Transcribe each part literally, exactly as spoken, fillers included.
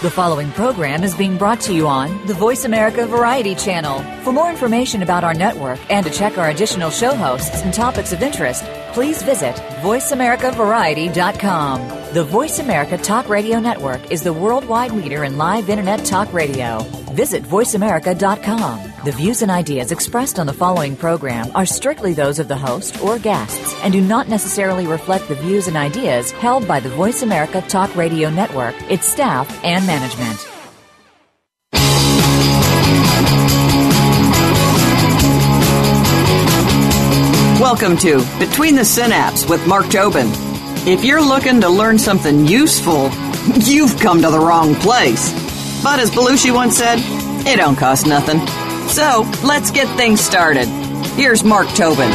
The following program is being brought to you on the Voice America Variety Channel. For more information about our network and to check our additional show hosts and topics of interest, please visit voice america variety dot com. The Voice America Talk Radio Network is the worldwide leader in live Internet talk radio. Visit voice america dot com. The views and ideas expressed on the following program are strictly those of the host or guests and do not necessarily reflect the views and ideas held by the Voice America Talk Radio Network, its staff, and management. Welcome to Between the Synapse with Mark Tobin. If you're looking to learn something useful, you've come to the wrong place. But as Belushi once said, it don't cost nothing. So, let's get things started. Here's Mark Tobin.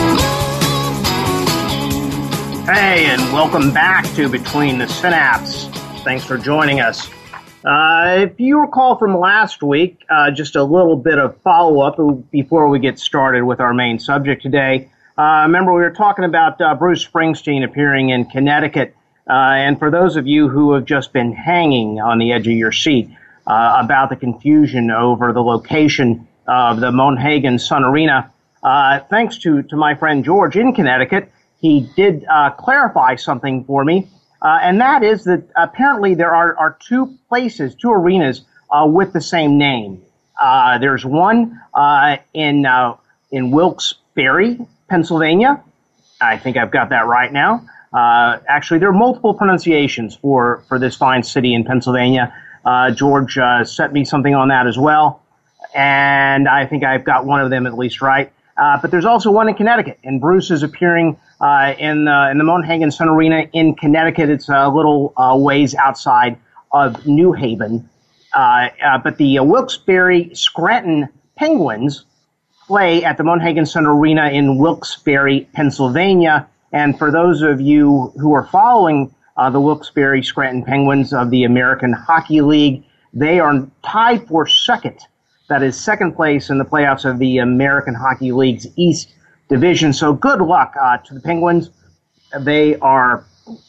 Hey, and welcome back to Between the Synapse. Thanks for joining us. Uh, if you recall from last week, uh, just a little bit of follow-up before we get started with our main subject today. Uh, remember, we were talking about uh, Bruce Springsteen appearing in Connecticut. Uh, and for those of you who have just been hanging on the edge of your seat uh, about the confusion over the location of the Monhegan Sun Arena, uh, thanks to, to my friend George in Connecticut, he did uh, clarify something for me. Uh, and that is that apparently there are, are two places, two arenas uh, with the same name. Uh, there's one uh, in uh, in Wilkes-Barre, Pennsylvania. I think I've got that right now. Uh, actually, there are multiple pronunciations for, for this fine city in Pennsylvania. Uh, George uh, sent me something on that as well, and I think I've got one of them at least right. Uh, but there's also one in Connecticut, and Bruce is appearing uh, in, the, in the Monhegan Sun Arena in Connecticut. It's a little uh, ways outside of New Haven. Uh, uh, but the uh, Wilkes-Barre Scranton Penguins play at the Monhegan Sun Arena in Wilkes-Barre, Pennsylvania. And for those of you who are following uh, the Wilkes-Barre Scranton Penguins of the American Hockey League, they are tied for second. That is second place in the playoffs of the American Hockey League's East Division. So good luck uh, to the Penguins. They are,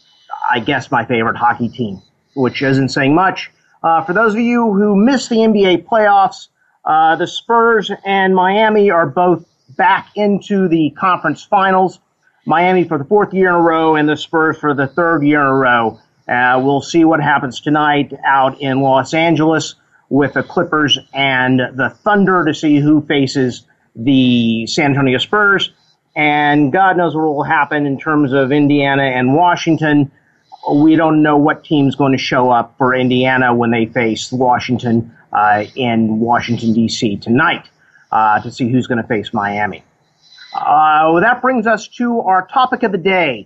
I guess, my favorite hockey team, which isn't saying much. Uh, for those of you who missed the N B A playoffs, uh, the Spurs and Miami are both back into the conference finals. Miami for the fourth year in a row and the Spurs for the third year in a row. Uh, we'll see what happens tonight out in Los Angeles with the Clippers and the Thunder to see who faces the San Antonio Spurs. And God knows what will happen in terms of Indiana and Washington. We don't know what team's going to show up for Indiana when they face Washington uh, in Washington, D C tonight uh, to see who's going to face Miami. Uh, well, that brings us to our topic of the day.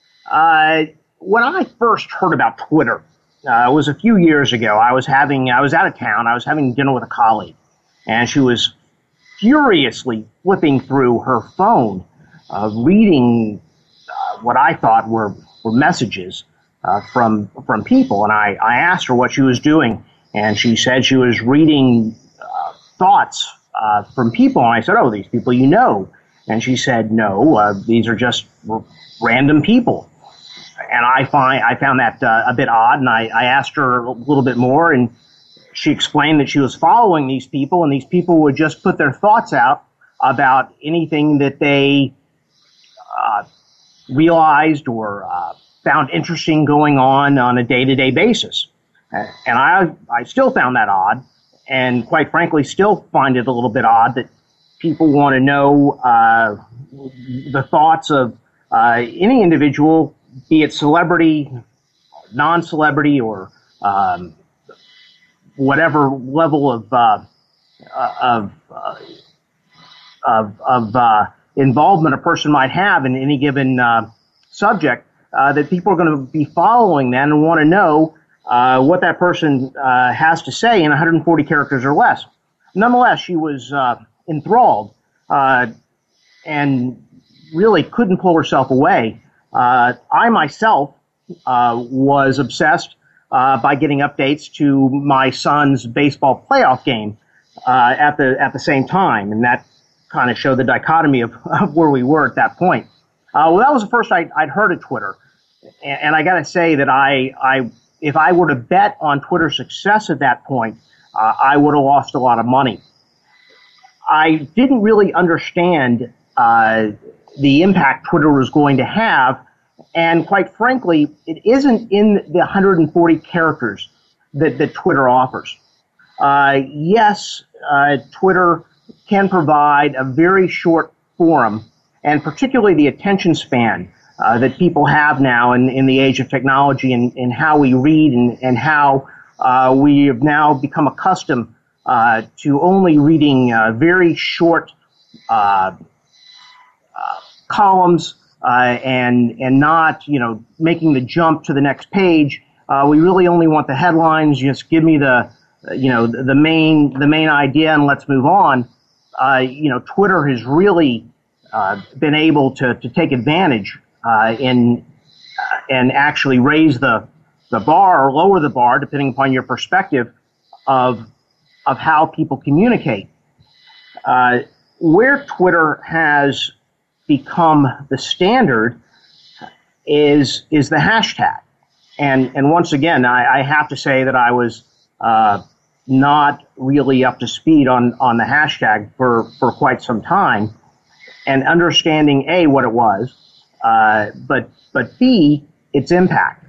Uh, when I first heard about Twitter, Uh, it was a few years ago. I was having, I was out of town. I was having dinner with a colleague, and she was furiously flipping through her phone, uh, reading uh, what I thought were, were messages uh, from from people. And I, I asked her what she was doing, and she said she was reading uh, thoughts uh, from people. And I said, "Oh, these people you know?" And she said, "No, uh, these are just r- random people." And I find I found that uh, a bit odd, and I, I asked her a little bit more, and she explained that she was following these people, and these people would just put their thoughts out about anything that they uh, realized or uh, found interesting going on on a day-to-day basis. And I I still found that odd, and quite frankly, still find it a little bit odd that people want to know uh, the thoughts of uh, any individual, be it celebrity, non-celebrity, or um, whatever level of uh, of uh, of, of uh, involvement a person might have in any given uh, subject, uh, that people are going to be following that and want to know uh, what that person uh, has to say in one hundred forty characters or less. Nonetheless, she was uh, enthralled uh, and really couldn't pull herself away. Uh, I myself uh, was obsessed uh, by getting updates to my son's baseball playoff game uh, at the at the same time, and that kind of showed the dichotomy of, of where we were at that point. Uh, well, that was the first I'd, I'd heard of Twitter, and, and I got to say that I I if I were to bet on Twitter's success at that point, uh, I would have lost a lot of money. I didn't really understand uh, the impact Twitter was going to have, and quite frankly, it isn't in the one hundred forty characters that, that Twitter offers. Uh, yes, uh, Twitter can provide a very short forum, and particularly the attention span uh, that people have now in, in the age of technology, and, and how we read and, and how uh, we have now become accustomed uh, to only reading uh, very short uh, uh, columns uh, and and not, you know, making the jump to the next page. Uh, we really only want the headlines. Just give me the, you know, the, the main the main idea and let's move on. Uh, you know, Twitter has really uh, been able to to take advantage uh, in uh, and actually raise the the bar or lower the bar, depending upon your perspective of of how people communicate. Uh, where Twitter has become the standard is is the hashtag. And and once again, I, I have to say that I was uh, not really up to speed on, on the hashtag for, for quite some time, and understanding A, what it was, uh, but but B, its impact.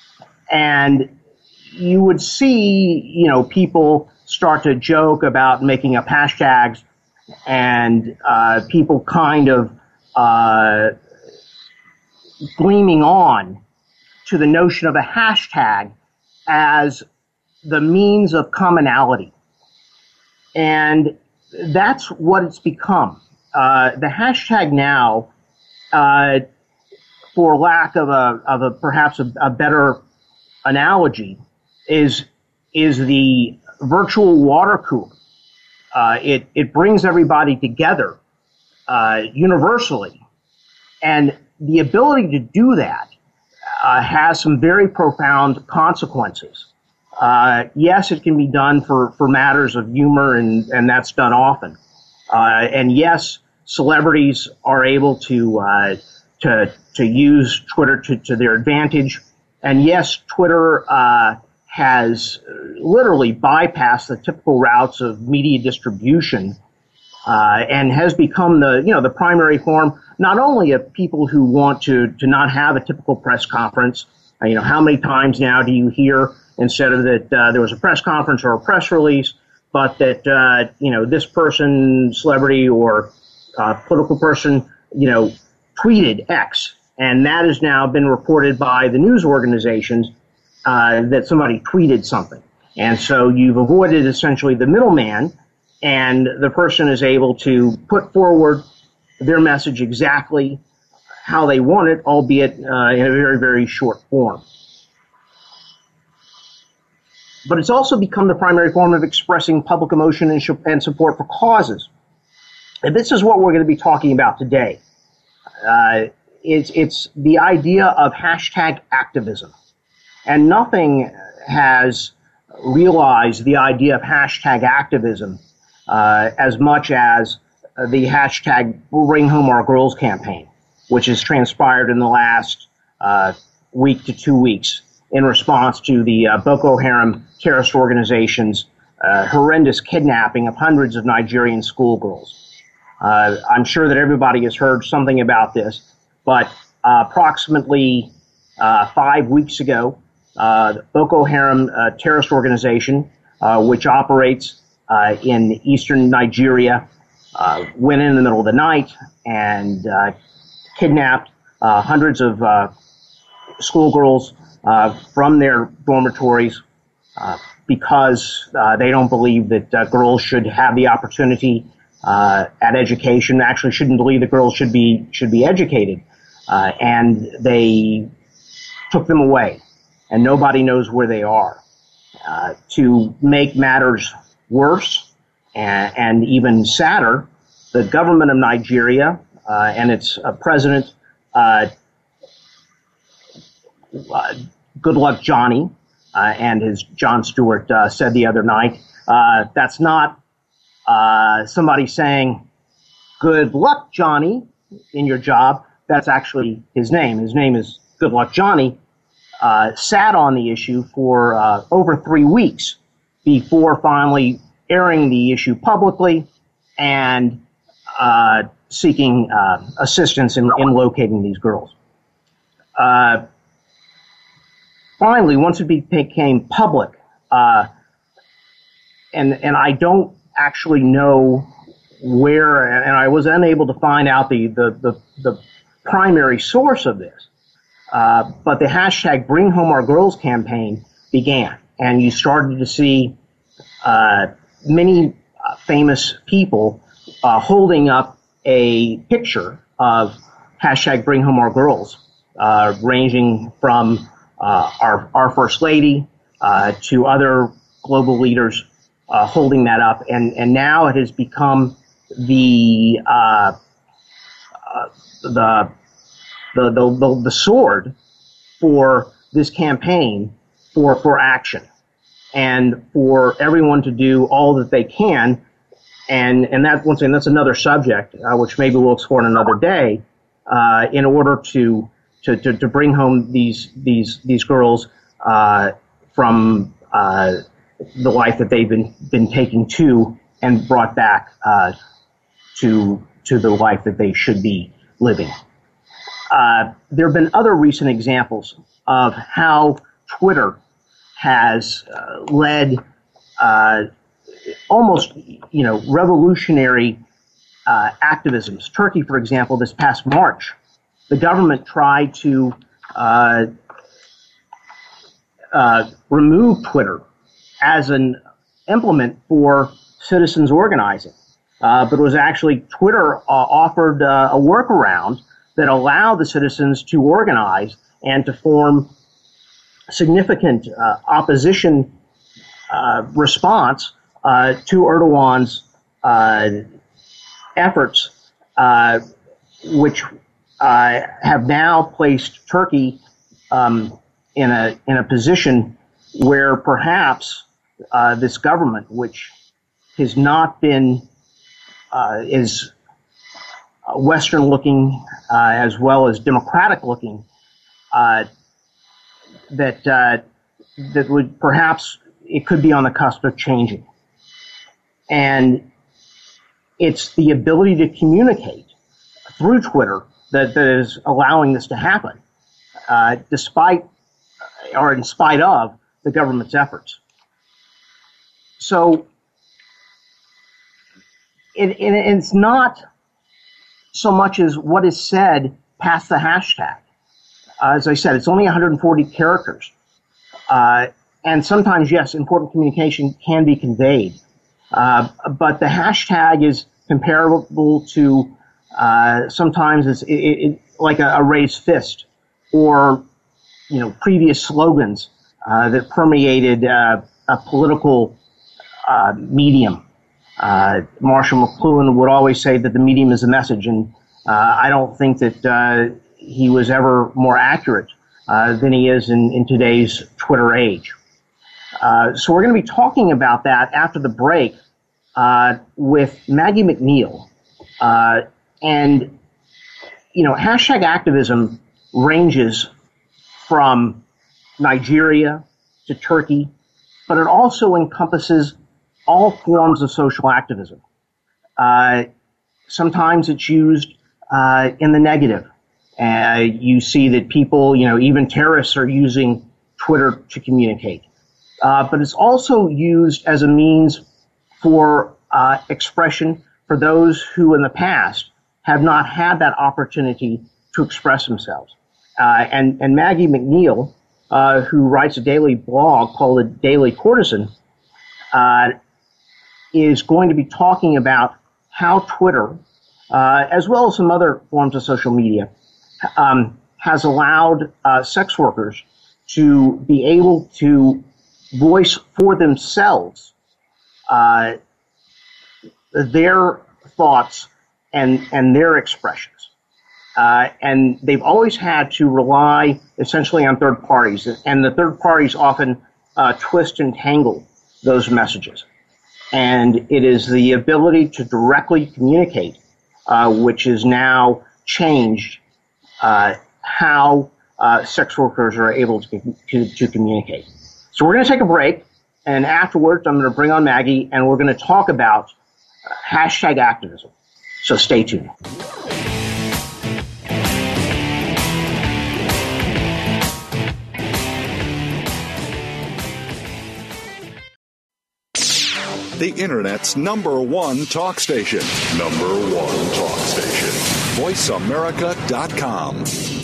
And you would see, you know, people start to joke about making up hashtags, and uh, people kind of uh, gleaming on to the notion of a hashtag as the means of commonality. And that's what it's become. Uh, the hashtag now, uh, for lack of a, of a perhaps a, a better analogy, is is the virtual water cooler. Uh, it it brings everybody together uh, universally, and the ability to do that uh, has some very profound consequences. Uh, yes, it can be done for, for matters of humor, and, and that's done often. Uh, and yes, celebrities are able to uh, to to use Twitter to, to their advantage. And yes, Twitter uh, has literally bypassed the typical routes of media distribution uh, and has become the you know the primary form not only of people who want to to not have a typical press conference. Uh, you know, how many times now do you hear, instead of that uh, there was a press conference or a press release, but that uh, you know this person, celebrity or uh, political person, you know, tweeted X, and that has now been reported by the news organizations uh, that somebody tweeted something, and so you've avoided essentially the middleman, and the person is able to put forward their message exactly how they want it, albeit uh, in a very, very short form. But it's also become the primary form of expressing public emotion and, sh- and support for causes. And this is what we're going to be talking about today. Uh, it's, it's the idea of hashtag activism. And nothing has realized the idea of hashtag activism uh, as much as uh, the hashtag Bring Home Our Girls campaign, which has transpired in the last uh, week to two weeks in response to the uh, Boko Haram terrorist organization's uh, horrendous kidnapping of hundreds of Nigerian schoolgirls. Uh, I'm sure that everybody has heard something about this, but uh, approximately uh, five weeks ago, uh, the Boko Haram uh, terrorist organization, uh, which operates uh, in eastern Nigeria, uh, went in the middle of the night and uh, kidnapped uh, hundreds of uh, schoolgirls uh, from their dormitories uh, because uh, they don't believe that uh, girls should have the opportunity uh, at education. Actually, shouldn't believe that girls should be should be educated, uh, and they took them away, and nobody knows where they are. Uh, to make matters worse and, and even sadder, the government of Nigeria uh, and its uh, president, uh, uh, Goodluck Johnny, uh, and his Jon Stewart uh, said the other night, uh, that's not uh, somebody saying, "Good luck, Johnny, in your job." That's actually his name. His name is Goodluck Johnny. uh, sat on the issue for uh, over three weeks before finally airing the issue publicly and uh, seeking uh, assistance in, in locating these girls. Uh, finally, once it became public, uh, and and I don't actually know where, and I was unable to find out the the the, the primary source of this, uh, but the hashtag Bring Home Our Girls campaign began, and you started to see uh, many uh, famous people uh, holding up a picture of hashtag Bring Home Our Girls, uh, ranging from uh, our our First Lady uh, to other global leaders uh, holding that up, and and now it has become the uh, uh, the The, the the sword for this campaign for for action, and for everyone to do all that they can, and and that once again that's another subject uh, which maybe we'll explore in another day, uh, in order to, to to to bring home these these these girls uh, from uh, the life that they've been been taking to and brought back uh, to to the life that they should be living. Uh, there have been other recent examples of how Twitter has uh, led uh, almost, you know, revolutionary uh, activisms. Turkey, for example, this past March, the government tried to uh, uh, remove Twitter as an implement for citizens organizing, uh, but it was actually Twitter uh, offered uh, a workaround that allow the citizens to organize and to form significant uh, opposition uh, response uh, to Erdogan's uh, efforts, uh, which uh, have now placed Turkey um, in a in a position where perhaps uh, this government, which has not been uh, is Western-looking uh, as well as democratic-looking, uh, that uh, that would perhaps it could be on the cusp of changing. And it's the ability to communicate through Twitter that, that is allowing this to happen, uh, despite or in spite of the government's efforts. So it, it, it's not so much as what is said past the hashtag. Uh, as I said, it's only one hundred forty characters. Uh, and sometimes, yes, important communication can be conveyed. Uh, but the hashtag is comparable to uh, sometimes it's it, it, like a, a raised fist, or you know previous slogans uh, that permeated uh, a political uh, medium. Uh, Marshall McLuhan would always say that the medium is the message, and uh, I don't think that uh, he was ever more accurate uh, than he is in, in today's Twitter age. Uh, so we're going to be talking about that after the break uh, with Maggie MacNeil. Uh, and, you know, hashtag activism ranges from Nigeria to Turkey, but it also encompasses all forms of social activism. Uh, sometimes it's used uh, in the negative. Uh, you see that people, you know, even terrorists are using Twitter to communicate. Uh, but it's also used as a means for uh, expression for those who in the past have not had that opportunity to express themselves. Uh, and, and Maggie MacNeil, uh, who writes a daily blog called The Daily Courtesan, uh, is going to be talking about how Twitter, uh, as well as some other forms of social media, um, has allowed uh, sex workers to be able to voice for themselves uh, their thoughts and, and their expressions. Uh, and they've always had to rely essentially on third parties, and the third parties often uh, twist and tangle those messages. And it is the ability to directly communicate, uh, which is now changed uh, how uh, sex workers are able to, to, to communicate. So we're going to take a break, and afterwards I'm going to bring on Maggie, and we're going to talk about uh, hashtag activism. So stay tuned. The Internet's number one talk station. Number one talk station. voice america dot com.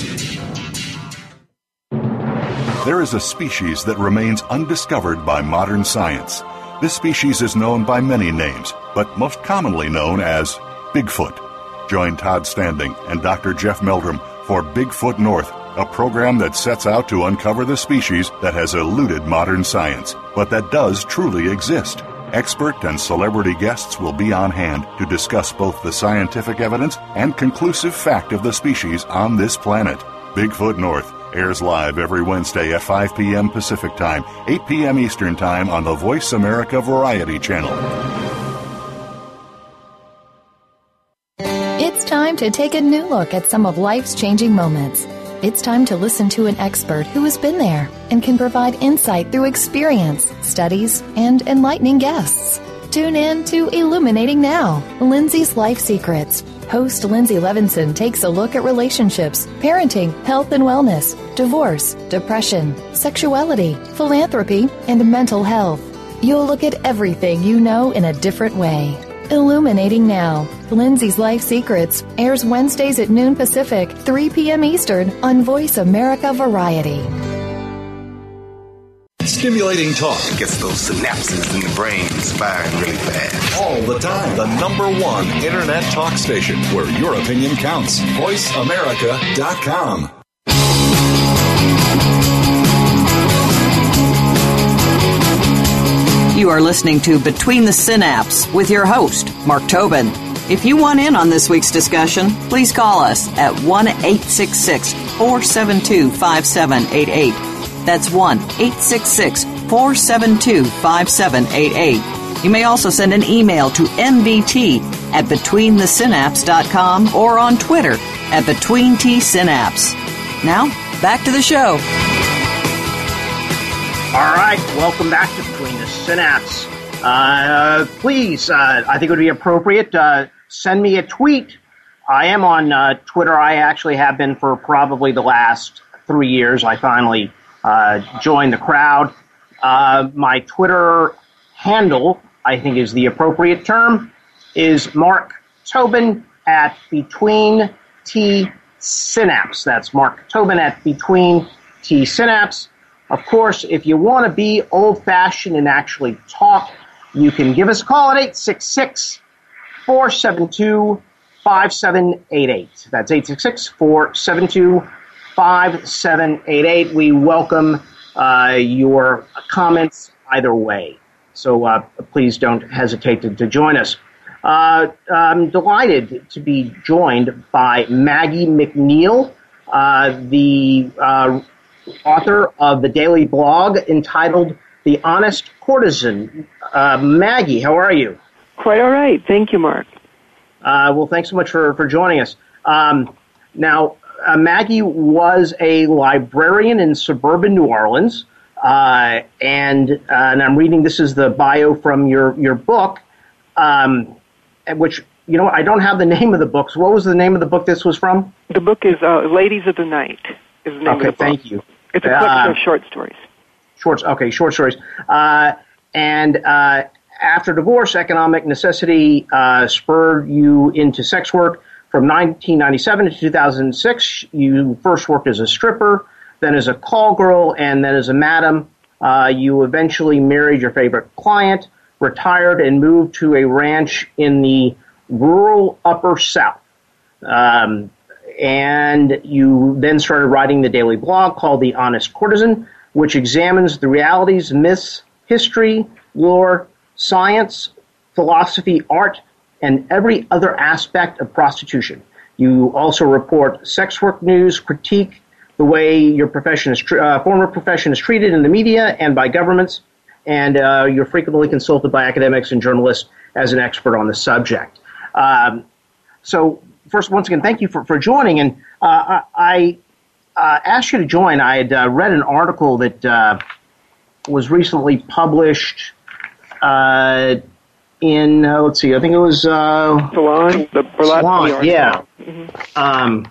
There is a species that remains undiscovered by modern science. This species is known by many names, but most commonly known as Bigfoot. Join Todd Standing and Doctor Jeff Meldrum for Bigfoot North, a program that sets out to uncover the species that has eluded modern science, but that does truly exist. Expert and celebrity guests will be on hand to discuss both the scientific evidence and conclusive fact of the species on this planet. Bigfoot North airs live every Wednesday at five p.m. Pacific Time, eight p.m. Eastern Time on the Voice America Variety Channel. It's time to take a new look at some of life's changing moments. It's time to listen to an expert who has been there and can provide insight through experience, studies, and enlightening guests. Tune in to Illuminating Now, Lindsay's Life Secrets. Host Lindsay Levinson takes a look at relationships, parenting, health and wellness, divorce, depression, sexuality, philanthropy, and mental health. You'll look at everything you know in a different way. Illuminating Now, Lindsay's Life Secrets airs Wednesdays at noon Pacific, three p.m. Eastern on Voice America Variety. Stimulating talk gets those synapses in the brain firing really fast. all the time. The number one Internet talk station where your opinion counts. voice america dot com. You are listening to Between the Synapses with your host, Mark Tobin. If you want in on this week's discussion, please call us at one eight six six, four seven two, five seven eight eight. That's one eight six six, four seven two, five seven eight eight. You may also send an email to m b t at between the synapse dot com or on Twitter at between t synapse. Now, back to the show. All right, welcome back to Between the Synapse. Uh, please, uh, I think it would be appropriate, uh, send me a tweet. I am on uh, Twitter. I actually have been for probably the last three years. I finally uh, joined the crowd. Uh, my Twitter handle, I think is the appropriate term, is Mark Tobin at Between T Synapse. That's Mark Tobin at Between T Synapse. Of course, if you want to be old-fashioned and actually talk, you can give us a call at eight six six, four seven two, five seven eight eight. That's eight six six, four seven two, five seven eight eight. We welcome uh, your comments either way. So uh, please don't hesitate to, to join us. Uh, I'm delighted to be joined by Maggie McNeil, uh, the uh, author of the daily blog entitled The Honest Courtesan. Uh, Maggie, how are you? Quite all right. Thank you, Mark. Uh, well, thanks so much for, for joining us. Um, now, uh, Maggie was a librarian in suburban New Orleans, uh, and uh, and I'm reading, this is the bio from your, your book, um, which, you know, I don't have the name of the book. So what was the name of the book this was from? The book is uh, Ladies of the Night. Is the name okay, of the book. Thank you. It's a collection uh, of short stories. Shorts, okay, short stories. Uh, and uh, after divorce, economic necessity uh, spurred you into sex work. From nineteen ninety-seven to two thousand six, you first worked as a stripper, then as a call girl, and then as a madam. Uh, you eventually married your favorite client, retired, and moved to a ranch in the rural Upper South. Um, and you then started writing the daily blog called The Honest Courtesan, which examines the realities, myths, history, lore, science, philosophy, art, and every other aspect of prostitution. You also report sex work news, critique the way your profession is, tr- uh, former profession is treated in the media and by governments, and uh, you're frequently consulted by academics and journalists as an expert on the subject. Um, so, first, once again, thank you for, for joining. And uh, I uh, asked you to join, I had uh, read an article that uh, was recently published uh, in, uh, let's see, I think it was... Uh, Salon? The Burlap Salon, yeah. Mm-hmm. Um,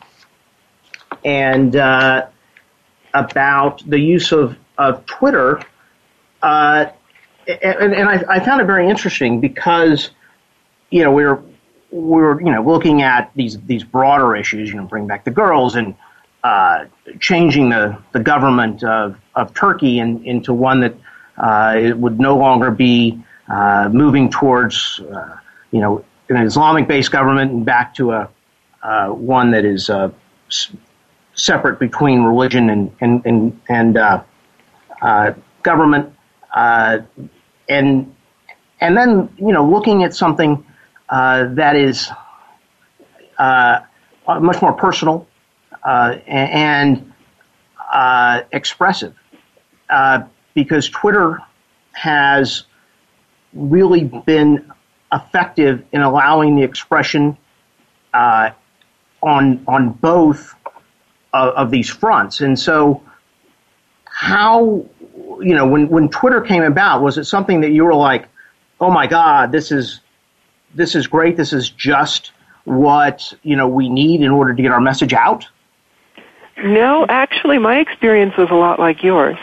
and uh, about the use of, of Twitter. Uh, and and I, I found it very interesting because, you know, we're, we're you know, looking at these, these broader issues, you know, bring back the girls and uh, changing the, the government of, of Turkey in, into one that uh, it would no longer be uh, moving towards, uh, you know, an Islamic-based government and back to a uh, one that is uh, s- separate between religion and and and, and uh, uh, government, uh, and and then you know looking at something uh, that is uh, much more personal uh, and uh, expressive, uh, because Twitter has really been effective in allowing the expression uh, on on both of, of these fronts. And so, how you know when when Twitter came about, was it something that you were like, oh my God, this is this is great, this is just what you know we need in order to get our message out? No, actually, my experience was a lot like yours.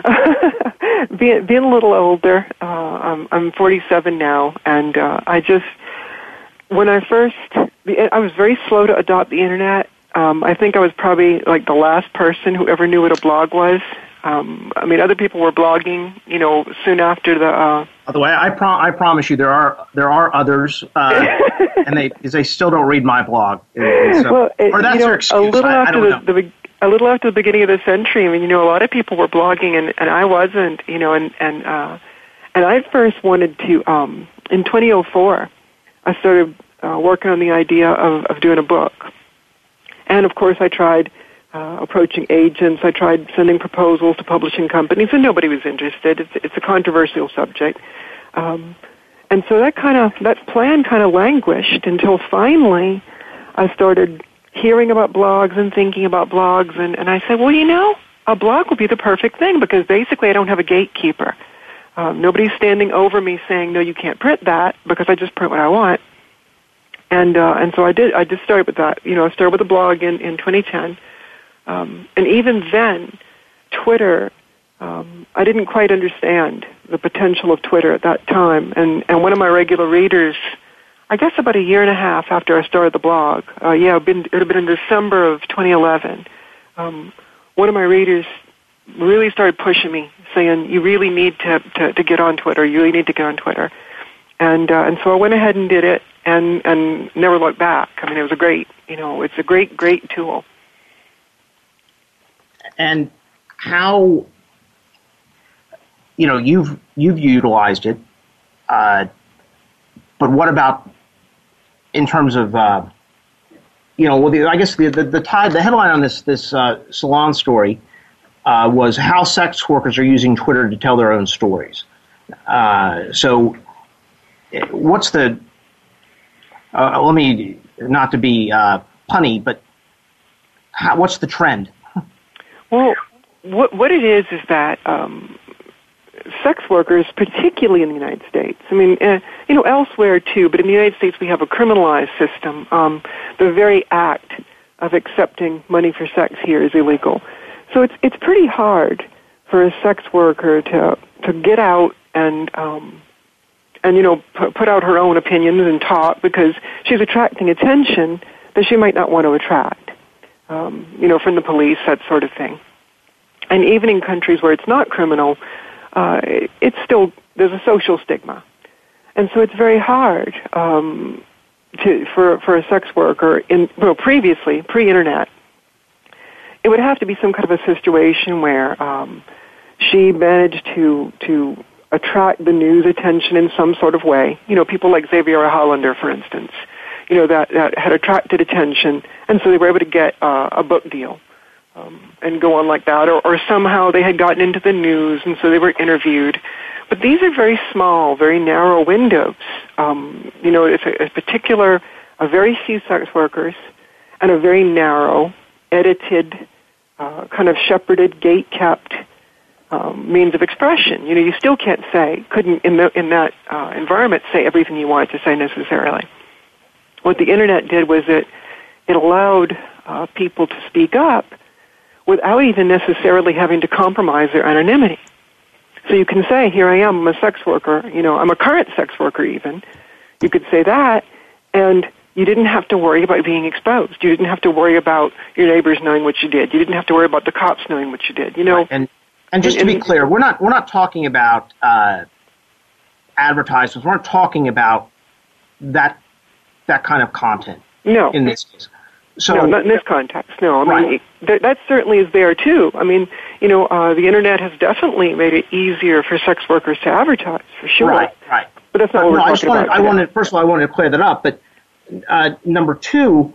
being, being a little older, uh, I'm, I'm forty-seven now, and uh, I just, when I first, I was very slow to adopt the internet. Um, I think I was probably like the last person who ever knew what a blog was. Um, I mean, other people were blogging, you know, soon after the. Uh, By the way, I pro- I promise you, there are there are others, uh, and they they still don't read my blog. And so, well, it, or that's you know, their excuse. a little I, after I don't the, know. the a little after the beginning of the century. I mean, you know, a lot of people were blogging, and, and I wasn't. You know, and and uh, and I first wanted to um, in twenty oh four. I started uh, working on the idea of, of doing a book, and of course, I tried. Uh, approaching agents. I tried sending proposals to publishing companies, and nobody was interested. It's, it's a controversial subject. Um, and so that kind of, that plan kind of languished until finally I started hearing about blogs and thinking about blogs, and, and I said, well, you know, a blog would be the perfect thing because basically I don't have a gatekeeper. Um, nobody's standing over me saying, no, you can't print that because I just print what I want. And uh, and so I did. I just started with that. You know, I started with a blog in, in twenty ten. Um, and even then, Twitter, um, I didn't quite understand the potential of Twitter at that time. And, and one of my regular readers, I guess about a year and a half after I started the blog, uh, yeah, it would have been in December of twenty eleven, um, one of my readers really started pushing me, saying, you really need to, to, to get on Twitter. You really need to get on Twitter. And uh, and so I went ahead and did it and, and never looked back. I mean, it was a great, you know, it's a great, great tool. And how, you know, you've you've utilized it, uh, but what about in terms of, uh, you know, well, the, I guess the the the, tie, the headline on this this uh, Salon story uh, was how sex workers are using Twitter to tell their own stories. Uh, so, what's the? Uh, let me not to be uh, punny, but how, what's the trend? Well, what what it is is that um, sex workers, particularly in the United States, I mean, uh, you know, elsewhere too, but in the United States we have a criminalized system. Um, the very act of accepting money for sex here is illegal, so it's it's pretty hard for a sex worker to to get out and um, and you know p- put out her own opinions and talk because she's attracting attention that she might not want to attract. Um, you know, from the police, that sort of thing. And even in countries where it's not criminal, uh, it's still, there's a social stigma. And so it's very hard um, to, for, for a sex worker, in, well, previously, pre-internet, it would have to be some kind of a situation where um, she managed to, to attract the news attention in some sort of way. You know, people like Xavier Hollander, for instance. You know, that, that had attracted attention, and so they were able to get uh, a book deal um, and go on like that, or, or somehow they had gotten into the news, and so they were interviewed. But these are very small, very narrow windows. Um, you know, it's a, a particular, a very few sex workers, and a very narrow, edited uh, kind of shepherded, gate-kept um, means of expression. You know, you still can't say, couldn't in, the, in that uh, environment say everything you wanted to say necessarily. What the Internet did was it, it allowed uh, people to speak up without even necessarily having to compromise their anonymity. So you can say, here I am, I'm a sex worker, you know, I'm a current sex worker even. You could say that, and you didn't have to worry about being exposed. You didn't have to worry about your neighbors knowing what you did. You didn't have to worry about the cops knowing what you did, you know. Right. And and just and, to be clear, we're not we're not talking about uh, advertisements. We're not talking about that that kind of content. No. In this case. So, no, not in this context. No, I mean, right. th- that certainly is there, too. I mean, you know, uh, the Internet has definitely made it easier for sex workers to advertise, for sure. Right, right. But that's not uh, what no, we're I just talking wanted, about I wanted, first of all, I wanted to clear that up. But uh, number two,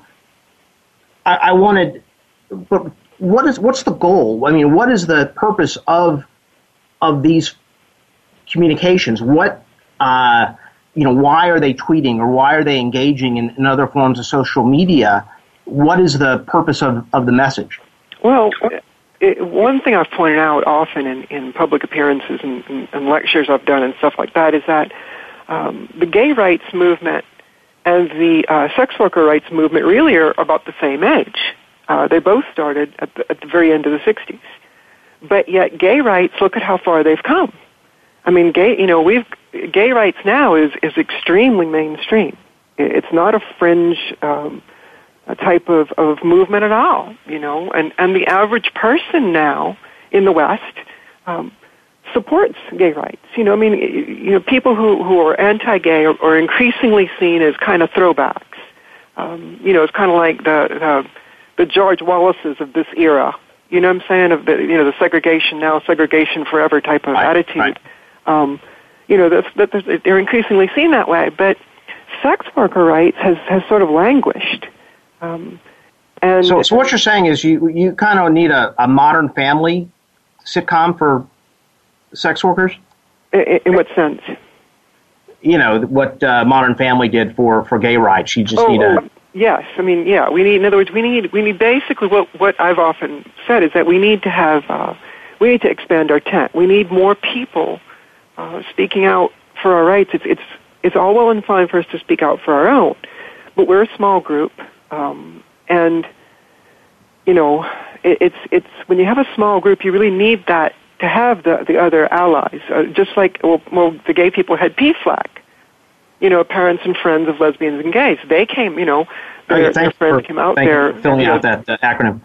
I, I wanted, but what is, what's the goal? I mean, what is the purpose of of these communications? What, uh, you know, why are they tweeting or why are they engaging in, in other forms of social media? What is the purpose of, of the message? Well, it, one thing I've pointed out often in, in public appearances and, and, and lectures I've done and stuff like that is that um, the gay rights movement and the uh, sex worker rights movement really are about the same age. Uh, they both started at the, at the very end of the sixties. But yet gay rights, look at how far they've come. I mean, gay, you know, we've, gay rights now is, is extremely mainstream. It's not a fringe um, a type of, of movement at all, you know, and, and the average person now in the West um, supports gay rights. You know, I mean, you know, people who, who are anti-gay are, are increasingly seen as kind of throwbacks. Um, you know, it's kind of like the, the the George Wallaces of this era. You know what I'm saying? Of the, you know, the segregation now, segregation forever type of right, attitude. Right. Um, you know, that's, that, they're increasingly seen that way. But sex worker rights has, has sort of languished. Um, and so, so what you're saying is you you kind of need a, a Modern Family sitcom for sex workers? In, in what sense? You know, what uh, Modern Family did for, for gay rights. You just oh, need a... Oh, yes. I mean, yeah. We need, in other words, we need, we need basically what, what I've often said is that we need to have, uh, we need to expand our tent. We need more people uh, speaking out for our rights. It's, it's, it's all well and fine for us to speak out for our own, but we're a small group. Um, and, you know, it, it's, it's, when you have a small group, you really need that to have the, the other allies. Uh, just like, well, well, the gay people had P FLAG, you know, parents and friends of lesbians and gays. They came, you know, their, their friends for, came out thank there. You for filling you know, out that uh, acronym.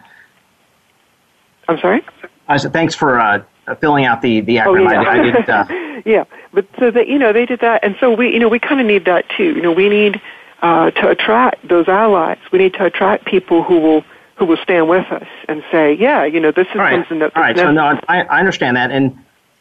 I'm sorry? I said thanks for uh, filling out the, the acronym. Oh, yeah. I, I didn't, uh... yeah, but so that, you know, they did that. And so we, you know, we kind of need that too. You know, we need... Uh, to attract those allies, we need to attract people who will who will stand with us and say, "Yeah, you know, this is right. something that." All right, so no, I, I understand that. And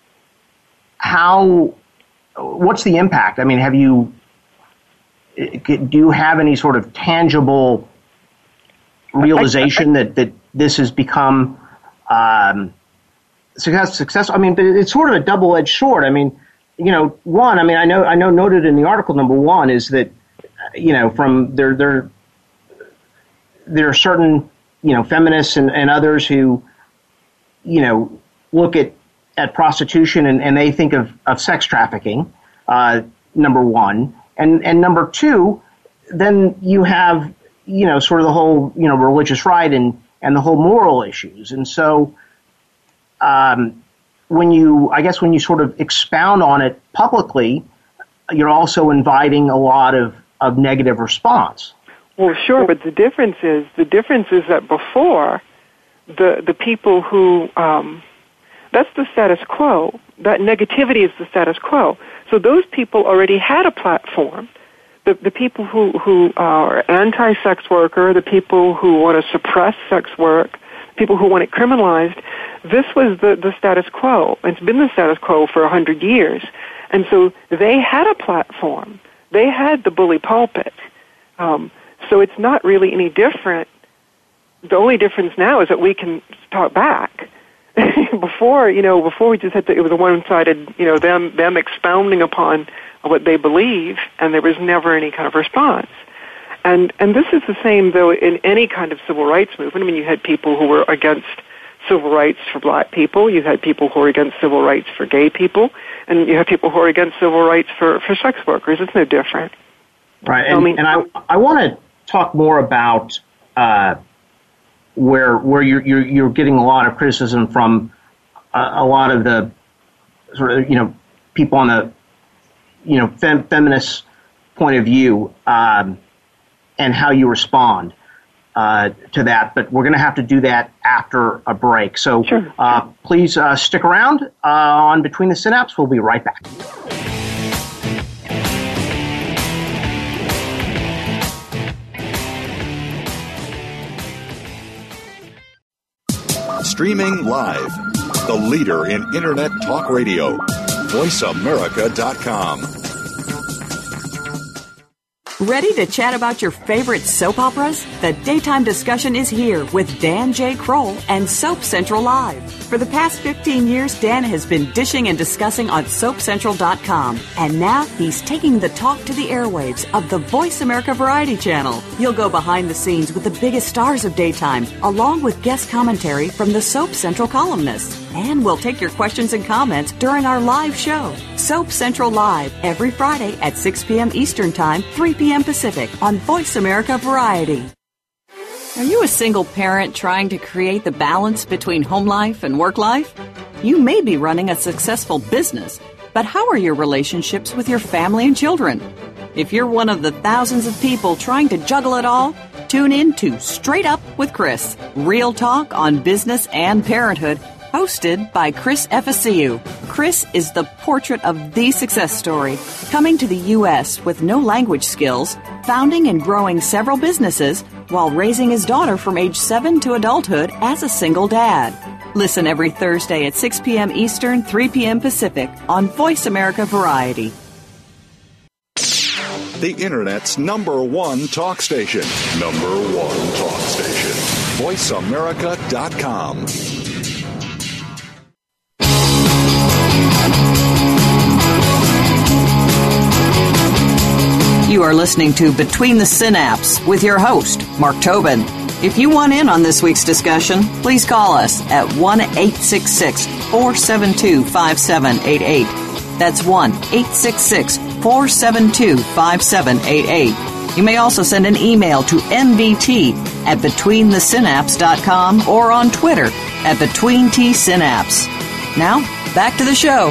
how? What's the impact? I mean, have you? Do you have any sort of tangible realization I, I, that, that this has become um, success? Success. I mean, it's sort of a double-edged sword. I mean, you know, one. I mean, I know. I know. Noted in the article, number one is that. You know, from there, there, there are certain, you know, feminists and, and others who, you know, look at, at prostitution and, and they think of, of sex trafficking, uh, number one. And, and number two, then you have, you know, sort of the whole, you know, religious right and, and the whole moral issues. And so um, when you, I guess when you sort of expound on it publicly, you're also inviting a lot of of negative response. Well, sure, but the difference is the difference is that before the the people who um, that's the status quo. That negativity is the status quo. So those people already had a platform. The the people who who are anti-sex worker, the people who want to suppress sex work, people who want it criminalized. This was the the status quo. It's been the status quo for a hundred years, and so they had a platform. They had the bully pulpit. Um, so it's not really any different. The only difference now is that we can talk back. before, you know, before we just had to, it was a one-sided, you know, them, them expounding upon what they believe, and there was never any kind of response. And, and this is the same, though, in any kind of civil rights movement. I mean, you had people who were against civil rights for black people. You had people who are against civil rights for gay people. And you have people who are against civil rights for, for sex workers. It's no different. Right. And I, mean, and I, I want to talk more about uh, where where you're, you're you're getting a lot of criticism from uh, a lot of the sort of, you know, people on the, you know, fem- feminist point of view, um, and how you respond uh, to that. But we're going to have to do that after a break. So sure. uh, please uh, stick around uh, on Between the Synapses. We'll be right back. Streaming live, the leader in Internet talk radio, voice america dot com. Ready to chat about your favorite soap operas? The daytime discussion is here with Dan J. Kroll and Soap Central Live. For the past fifteen years, Dan has been dishing and discussing on soap central dot com. And now he's taking the talk to the airwaves of the Voice America Variety Channel. You'll go behind the scenes with the biggest stars of daytime, along with guest commentary from the Soap Central columnists. And we'll take your questions and comments during our live show, Soap Central Live, every Friday at six p.m. Eastern Time, three p.m. Pacific on Voice America Variety. Are you a single parent trying to create the balance between home life and work life? You may be running a successful business, but how are your relationships with your family and children? If you're one of the thousands of people trying to juggle it all, tune in to Straight Up with Chris, real talk on business and parenthood, hosted by Chris Efesiu. Chris is the portrait of the success story, coming to the U S with no language skills, founding and growing several businesses, while raising his daughter from age seven to adulthood as a single dad. Listen every Thursday at six p.m. Eastern, three p.m. Pacific on Voice America Variety. The Internet's number one talk station. Number one talk station. voice america dot com. You are listening to Between the Synapses with your host, Mark Tobin. If you want in on this week's discussion, please call us at one eight six six, four seven two, five seven eight eight. That's one eight six six, four seven two, five seven eight eight. You may also send an email to m b t at between the synapse dot com or on Twitter at between t synapse. Now, back to the show.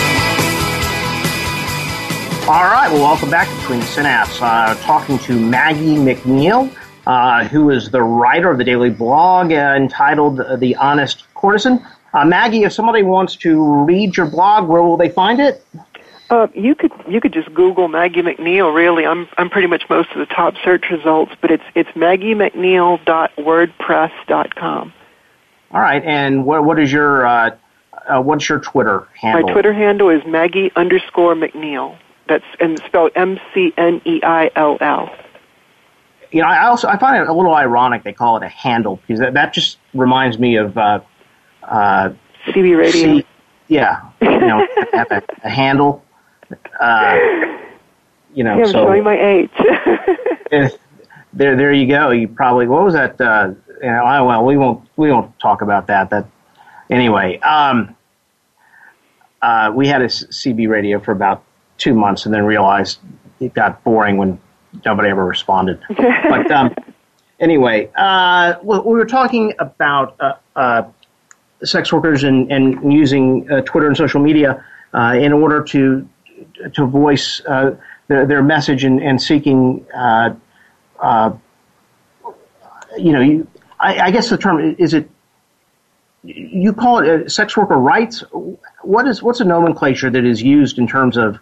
All right, well, welcome back to Between the Synapses. Uh, talking to Maggie McNeil, uh, who is the writer of the daily blog uh, entitled The Honest Courtesan. Uh, Maggie, if somebody wants to read your blog, where will they find it? Uh, you could you could just Google Maggie McNeil. Really, I'm I'm pretty much most of the top search results, but it's it's maggie mcneil dot wordpress dot com. All right, and what what is your uh, uh, what's your Twitter handle? My Twitter handle is Maggie underscore McNeil. That's and it's spelled M C N E I L L. You know, I also I find it a little ironic they call it a handle because that, that just reminds me of uh, uh, C B Radio. C, yeah, you know, have a, a handle. Uh, you know, yeah, I'm so showing my age. if, there, there you go. You probably what was that? Uh, you know, I, well, we won't we won't talk about that. That anyway. Um, uh, we had a C B radio for about two months and then realized it got boring when nobody ever responded. But um, anyway, uh, we were talking about uh, uh, sex workers and, and using uh, Twitter and social media uh, in order to to voice uh, their, their message and, and seeking, uh, uh, you know, you, I, I guess the term, is it, you call it uh, sex worker rights? What is what's a nomenclature that is used in terms of,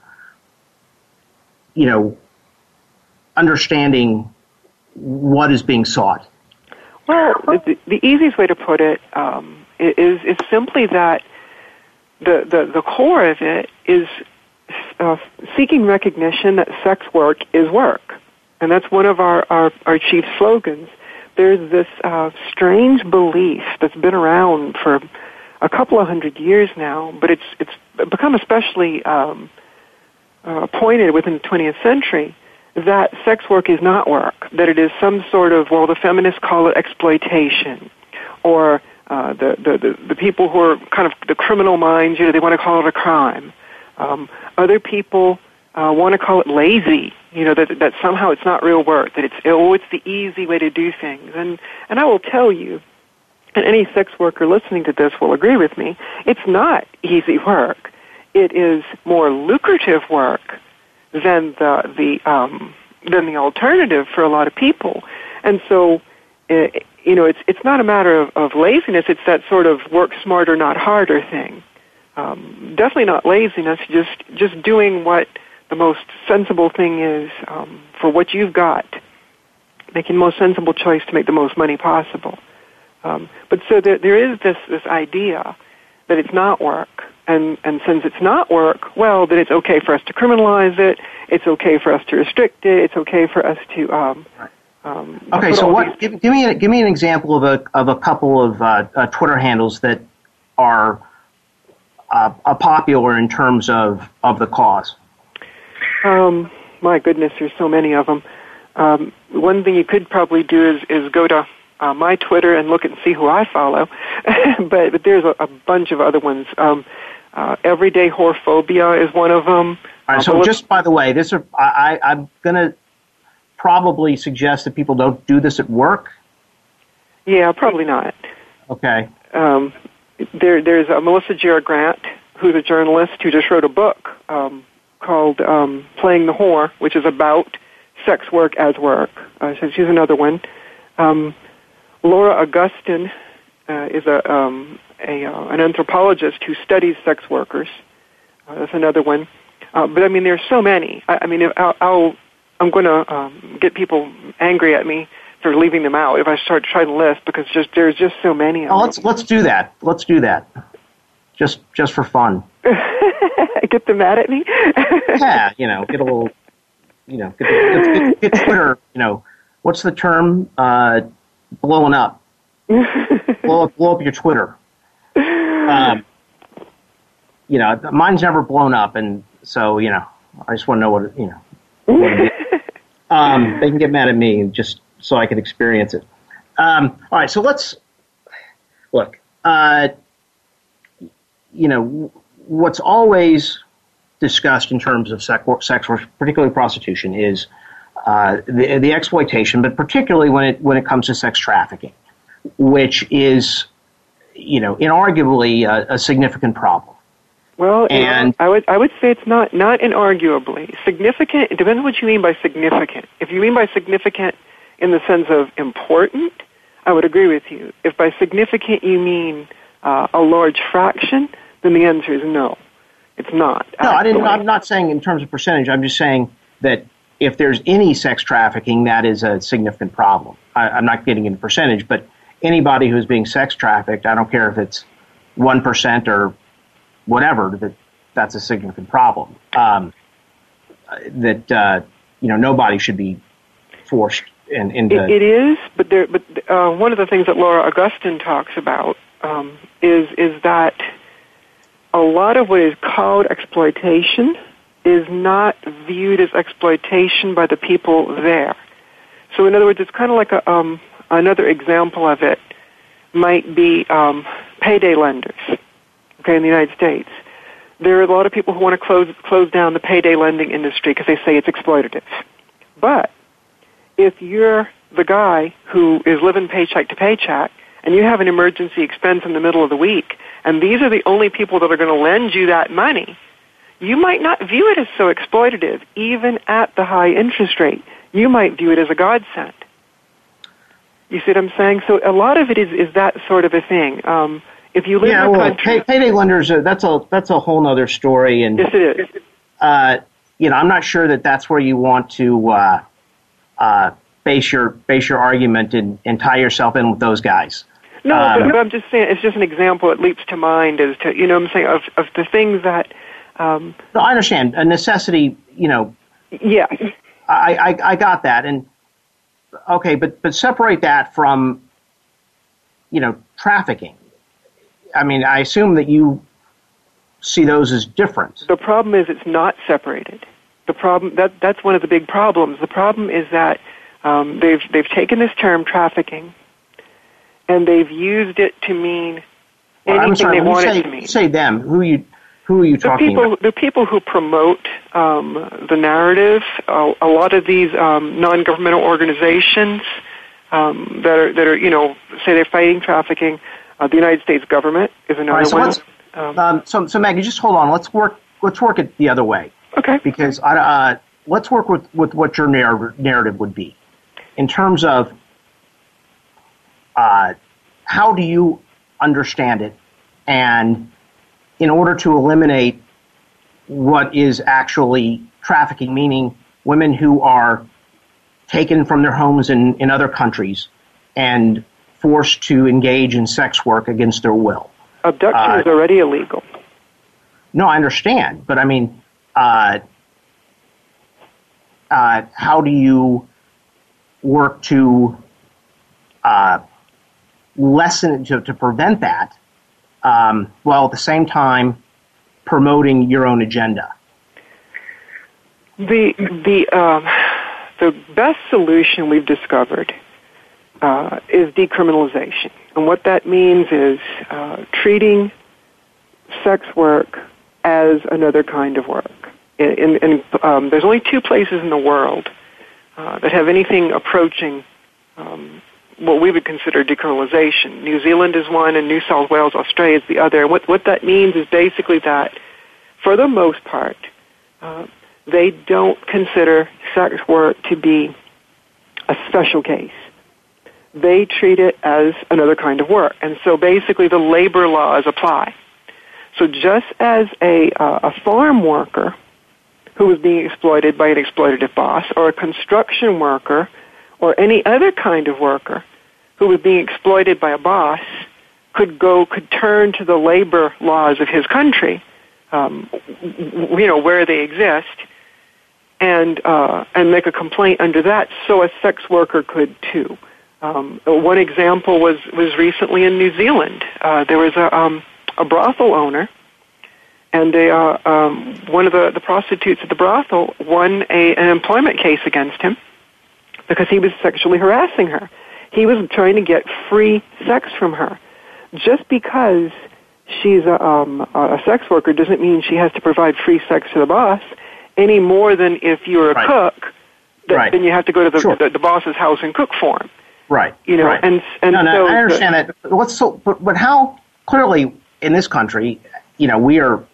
you know, understanding what is being sought? Well, the, the easiest way to put it um, is is simply that the, the, the core of it is uh, seeking recognition that sex work is work. And that's one of our, our, our chief slogans. There's this uh, strange belief that's been around for a couple of hundred years now, but it's it's become especially um, uh, pointed within the twentieth century, that sex work is not work, that it is some sort of, well, the feminists call it exploitation, or uh, the, the, the, the people who are kind of the criminal minds, you know, they want to call it a crime. Um, other people uh, want to call it lazy, you know, that, that somehow it's not real work, that it's, oh, it's the easy way to do things. And, and I will tell you, and any sex worker listening to this will agree with me, it's not easy work. It is more lucrative work than the, the, um, than the alternative for a lot of people. And so, uh, you know, it's, it's not a matter of, of laziness, it's that sort of work smarter, not harder thing. Um, definitely not laziness, just, just doing what the most sensible thing is um, for what you've got, making the most sensible choice to make the most money possible. Um, but so there, there is this, this idea that it's not work, and, and since it's not work, well, then it's okay for us to criminalize it, it's okay for us to restrict it, it's okay for us to... Um, um, okay, so what? Give, give me a, give me an example of a of a couple of uh, uh, Twitter handles that are uh, uh, popular in terms of, of the cause. Um, my goodness, there's so many of them. Um, one thing you could probably do is, is go to uh, my Twitter and look and see who I follow. but, but there's a, a bunch of other ones. Um, uh, Everyday Whorephobia is one of them. All right, so uh, just by the way, this are, I, I, I'm going to probably suggest that people don't do this at work. Yeah, probably not. Okay. Um, there, there's a Melissa J. Grant, who's a journalist who just wrote a book um, called um, Playing the Whore, which is about sex work as work. Uh, so she's another one. Um, Laura Augustin uh, is a, um, a uh, an anthropologist who studies sex workers. Uh, that's another one. Uh, but I mean, there's so many. I, I mean, I'll, I'll I'm going to um, get people angry at me for leaving them out if I start trying to list, because just there's just so many of oh, them. Let's let's do that. Let's do that. Just just for fun. Get them mad at me? Yeah, you know, get a little, you know, get, get, get, get Twitter, you know, what's the term? Uh, blowing up. blow up, blow up your Twitter. Um, you know, mine's never blown up, and so, you know, I just want to know what, it, you know, what it is. Um, they can get mad at me just so I can experience it. Um, all right, so let's, look, uh, you know, what's always discussed in terms of sex work, sex work, particularly prostitution, is uh, the, the exploitation, but particularly when it when it comes to sex trafficking, which is, you know, inarguably a, a significant problem. Well, and I would I would say it's not not inarguably significant. It depends what you mean by significant. If you mean by significant in the sense of important, I would agree with you. If by significant you mean uh, a large fraction, then the answer is no. It's not. No, I didn't, I'm not saying in terms of percentage. I'm just saying that if there's any sex trafficking, that is a significant problem. I, I'm not getting into percentage, but anybody who's being sex trafficked, I don't care if it's one percent or whatever, that that's a significant problem. Um, that uh, you know, nobody should be forced in, into. It, it is, but there. But uh, one of the things that Laura Augustin talks about um, is is that a lot of what is called exploitation is not viewed as exploitation by the people there. So, in other words, it's kind of like a, um, another example of it might be um, payday lenders. Okay, in the United States, there are a lot of people who want to close close down the payday lending industry because they say it's exploitative. But if you're the guy who is living paycheck to paycheck and you have an emergency expense in the middle of the week, and these are the only people that are going to lend you that money, you might not view it as so exploitative, even at the high interest rate. You might view it as a godsend. You see what I'm saying? So a lot of it is, is that sort of a thing. Um, if you live yeah, in a well, country, pay, payday lenders, uh, that's a that's a whole other story. And yes, it is. Uh, you know, I'm not sure that that's where you want to uh, uh, base your base your argument and, and tie yourself in with those guys. No, um, but, but I'm just saying, it's just an example. It leaps to mind as to, you know what I'm saying, of, of the things that... Um, no, I understand. A necessity, you know... Yeah. I, I, I got that. And, okay, but, but separate that from, you know, trafficking. I mean, I assume that you see those as different. The problem is it's not separated. The problem, that that's one of the big problems. The problem is that um, they've they've taken this term trafficking, and they've used it to mean well, anything I'm sorry, they when want you say, it to mean. Say them. Who are you? Who are you the talking people, about? The people who promote um, the narrative. Uh, a lot of these um, non-governmental organizations um, that are that are you know say they're fighting trafficking. Uh, the United States government is another All right, so one. Let's, um, um, so, so Maggie, just hold on. Let's work. Let's work it the other way. Okay. Because uh, let's work with, with what your narr- narrative would be, in terms of uh, how do you understand it, and in order to eliminate what is actually trafficking, meaning women who are taken from their homes in, in other countries and forced to engage in sex work against their will. Abduction uh, is already illegal. No, I understand, but I mean, uh, uh, how do you work to uh, lessen, to, to prevent that, um, while at the same time promoting your own agenda? The the um, the best solution we've discovered uh, is decriminalization, and what that means is uh, treating sex work as another kind of work. In, in, in, um, there's only two places in the world uh, that have anything approaching um, what we would consider decriminalization. New Zealand is one, and New South Wales, Australia is the other. And what, what that means is basically that, for the most part, uh, they don't consider sex work to be a special case. They treat it as another kind of work. And so basically the labor laws apply. So just as a, uh, a farm worker who was being exploited by an exploitative boss, or a construction worker, or any other kind of worker who was being exploited by a boss, could go, could turn to the labor laws of his country, um, you know, where they exist, and uh, and make a complaint under that, so a sex worker could too. Um, one example was was recently in New Zealand. Uh, there was a um, a brothel owner, and they, uh, um, one of the, the prostitutes at the brothel won a, an employment case against him because he was sexually harassing her. He was trying to get free sex from her. Just because she's a, um, a sex worker doesn't mean she has to provide free sex to the boss, any more than if you're a right. cook, that, right. then you have to go to the, sure. the, the boss's house and cook for him. Right. You know, right. and and no, no, so I understand the, that. What's so? But, but how clearly in this country, you know, we are,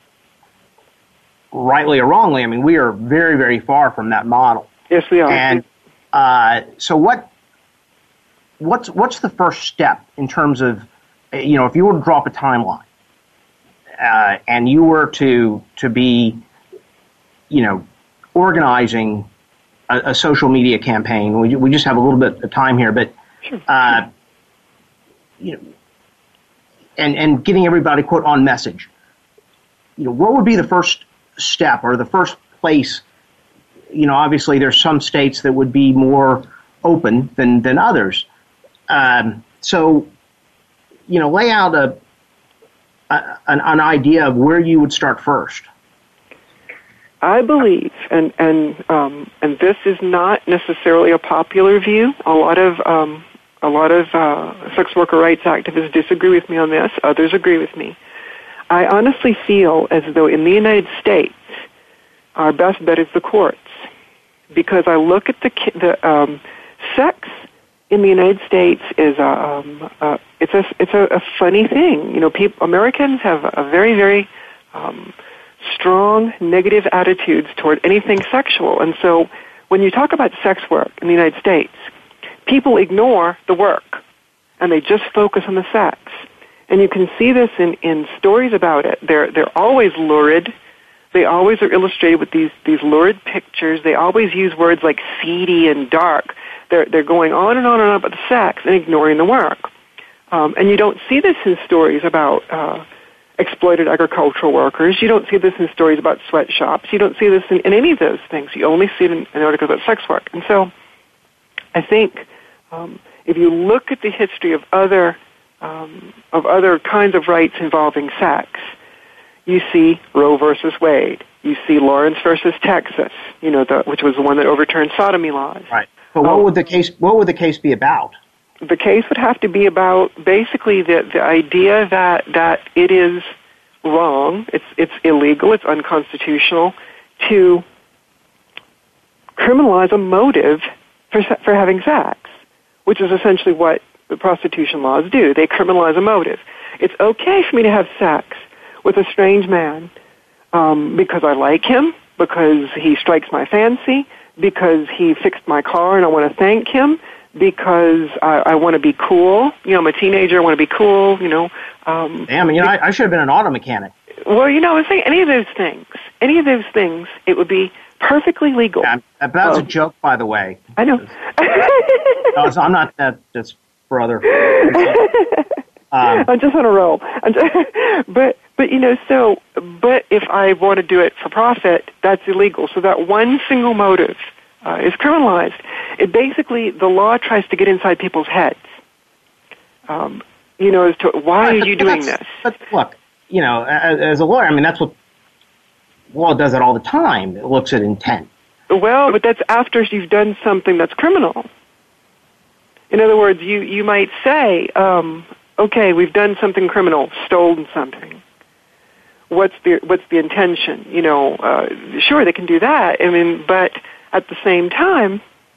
rightly or wrongly, I mean, we are very, very far from that model. Yes, we are. And uh, so, what? What's what's the first step in terms of, you know, if you were to drop a timeline, uh, and you were to to be, you know, organizing a, a social media campaign. We we just have a little bit of time here, but. Sure. Uh, you know, and, and getting everybody, quote, on message. You know, what would be the first step or the first place? You know, obviously there's some states that would be more open than, than others. Um, so, you know, lay out a, a an, an idea of where you would start first. I believe, and and um, and this is not necessarily a popular view. A lot of um, a lot of uh, sex worker rights activists disagree with me on this. Others agree with me. I honestly feel as though in the United States, our best bet is the courts, because I look at the the um, sex in the United States is a um, uh, it's a it's a, a funny thing. You know, people, Americans have a very very um, strong negative attitudes toward anything sexual. And so when you talk about sex work in the United States, people ignore the work and they just focus on the sex. And you can see this in, in stories about it. They're, they're always lurid. They always are illustrated with these, these lurid pictures. They always use words like seedy and dark. They're, they're going on and on and on about the sex and ignoring the work. Um, and you don't see this in stories about uh, exploited agricultural workers. You don't see this in stories about sweatshops. You don't see this in, in any of those things. You only see it in, in articles about sex work. And so I think um, if you look at the history of other um, of other kinds of rights involving sex, you see Roe versus Wade. You see Lawrence versus Texas, you know, the, which was the one that overturned sodomy laws. Right. But what um, would the case? What would the case be about? the case would have to be about basically the, the idea that, that it is wrong, it's, it's illegal, it's unconstitutional to criminalize a motive for, for having sex, which is essentially what the prostitution laws do. They criminalize a motive. It's okay for me to have sex with a strange man um, because I like him, because he strikes my fancy, because he fixed my car and I want to thank him, because I, I want to be cool. You know, I'm a teenager, I want to be cool, you know. Um, Damn, you know, I, I should have been an auto mechanic. Well, you know, I was saying any of those things, any of those things, it would be perfectly legal. Yeah, that was um, a joke, by the way. I know. no, I'm not that, that's brother. Um, I'm just on a roll. I'm just, but, but, you know, so, but if I want to do it for profit, that's illegal. So that one single motive uh, is criminalized. It basically, the law tries to get inside people's heads. Um, you know, as to why are you doing this? But look, you know, as, as a lawyer, I mean, that's what law does it all the time. It looks at intent. Well, but that's after you've done something that's criminal. In other words, you, you might say, um, okay, we've done something criminal, stolen something. What's the what's the intention? You know, uh, sure, they can do that. I mean, but at the same time,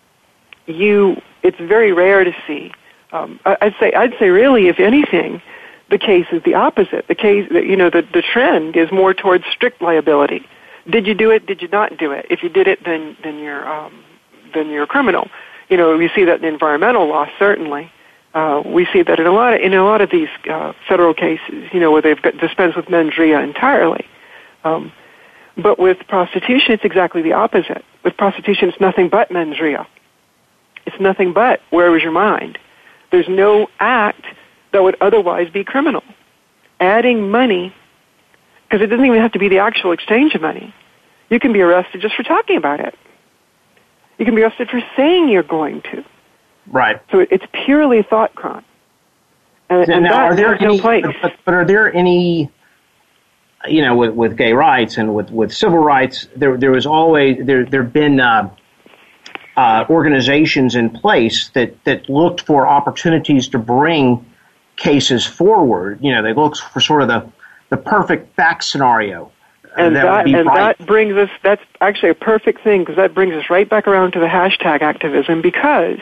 you it's very rare to see. Um, I'd say I'd say really, if anything, the case is the opposite. The case, you know, the the trend is more towards strict liability. Did you do it? Did you not do it? If you did it, then then you're um, then you're a criminal. You know, we see that in environmental law, certainly. Uh, we see that in a lot of in a lot of these uh, federal cases, you know, where they've got dispensed with mens rea entirely. Um, but with prostitution, it's exactly the opposite. With prostitution, it's nothing but mens rea. It's nothing but where was your mind. There's no act that would otherwise be criminal. Adding money, because it doesn't even have to be the actual exchange of money. You can be arrested just for talking about it. You can be arrested for saying you're going to. Right. So it's purely a thought crime. And, and now, that are there has any, no place. But, but are there any, you know, with, with gay rights and with, with civil rights, there there was always, there there have been uh, uh, organizations in place that, that looked for opportunities to bring cases forward. You know, they looked for sort of the, the perfect back scenario. And that, that, and right. that brings us, that's actually a perfect thing, because that brings us right back around to the hashtag activism, because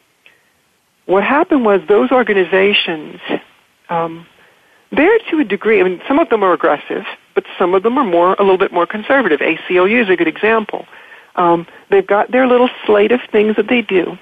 what happened was those organizations, um, they're to a degree, I mean, some of them are aggressive, but some of them are more, a little bit more conservative. A C L U is a good example. Um, they've got their little slate of things that they do,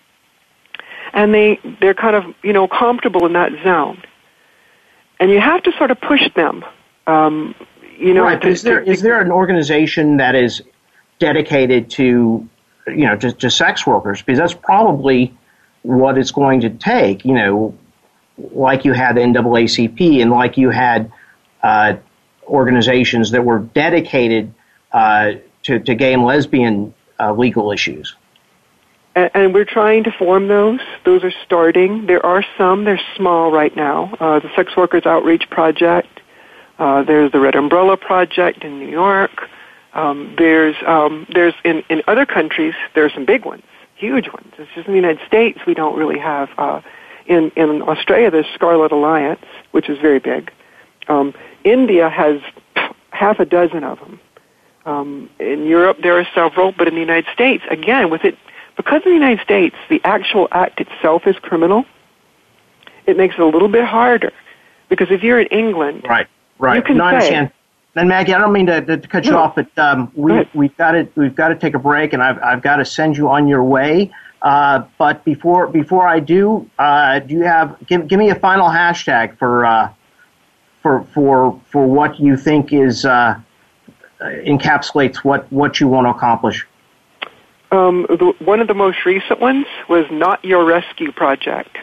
and they, they're kind of, you know, comfortable in that zone. And you have to sort of push them, um, you know. Right, but is there, is there an organization that is dedicated to, you know, to, to sex workers? Because that's probably what it's going to take, you know, like you had the N double A C P and like you had uh, organizations that were dedicated uh, to, to gay and lesbian uh, legal issues. And, and we're trying to form those. Those are starting. There are some. They're small right now. Uh, the Sex Workers Outreach Project. Uh, there's the Red Umbrella Project in New York. Um, there's um, there's in, in other countries, there are some big ones. Huge ones. It's just in the United States we don't really have. Uh, in in Australia, there's Scarlet Alliance, which is very big. Um, India has half a dozen of them. Um, in Europe, there are several, but in the United States, again, with it because in the United States the actual act itself is criminal. It makes it a little bit harder because if you're in England, right, right, you can no, I say, understand. And Maggie, I don't mean to, to, to cut you No. off, but um, we we've got to we've got to take a break, and I've I've got to send you on your way. Uh, but before before I do, uh, do you have give give me a final hashtag for uh, for for for what you think is uh, encapsulates what what you want to accomplish? Um, the, one of the most recent ones was Not Your Rescue Project.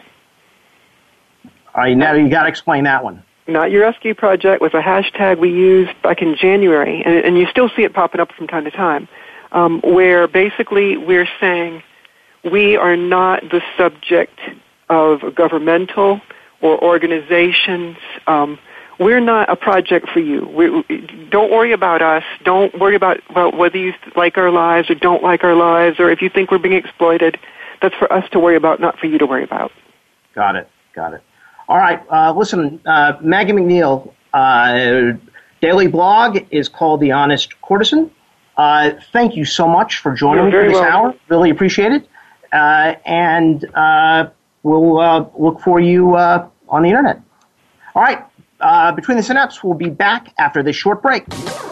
All right, now you got to explain that one. Not Your Rescue Project was a hashtag we used back in January, and, and you still see it popping up from time to time, um, where basically we're saying we are not the subject of governmental or organizations. Um, we're not a project for you. We, don't worry about us. Don't worry about, about whether you like our lives or don't like our lives, or if you think we're being exploited. That's for us to worry about, not for you to worry about. Got it. Got it. All right. Uh, listen, uh, Maggie McNeil, uh, daily blog is called The Honest Courtesan. Uh, thank you so much for joining You're me for this welcome. hour. Really appreciate it. Uh, and uh, we'll uh, look for you uh, on the internet. All right. Uh, Between the Synapses, we'll be back after this short break.